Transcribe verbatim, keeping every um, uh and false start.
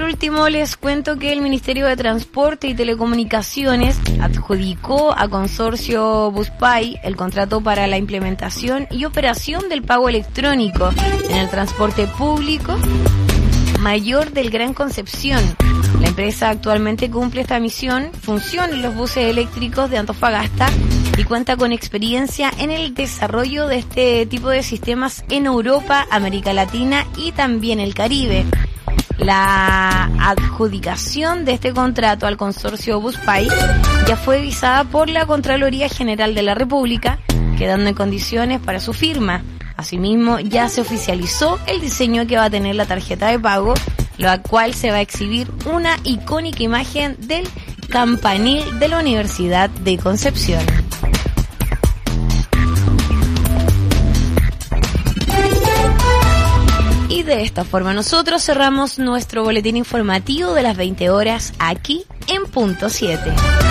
último, les cuento que el Ministerio de Transporte y Telecomunicaciones adjudicó a Consorcio Buspay el contrato para la implementación y operación del pago electrónico en el transporte público mayor del Gran Concepción. La empresa actualmente cumple esta misión, funciona en los buses eléctricos de Antofagasta y cuenta con experiencia en el desarrollo de este tipo de sistemas en Europa, América Latina y también el Caribe. La adjudicación de este contrato al consorcio Buspay ya fue visada por la Contraloría General de la República, quedando en condiciones para su firma. Asimismo, ya se oficializó el diseño que va a tener la tarjeta de pago, la cual se va a exhibir una icónica imagen del campanil de la Universidad de Concepción. Y de esta forma nosotros cerramos nuestro boletín informativo de las veinte horas aquí en Punto siete.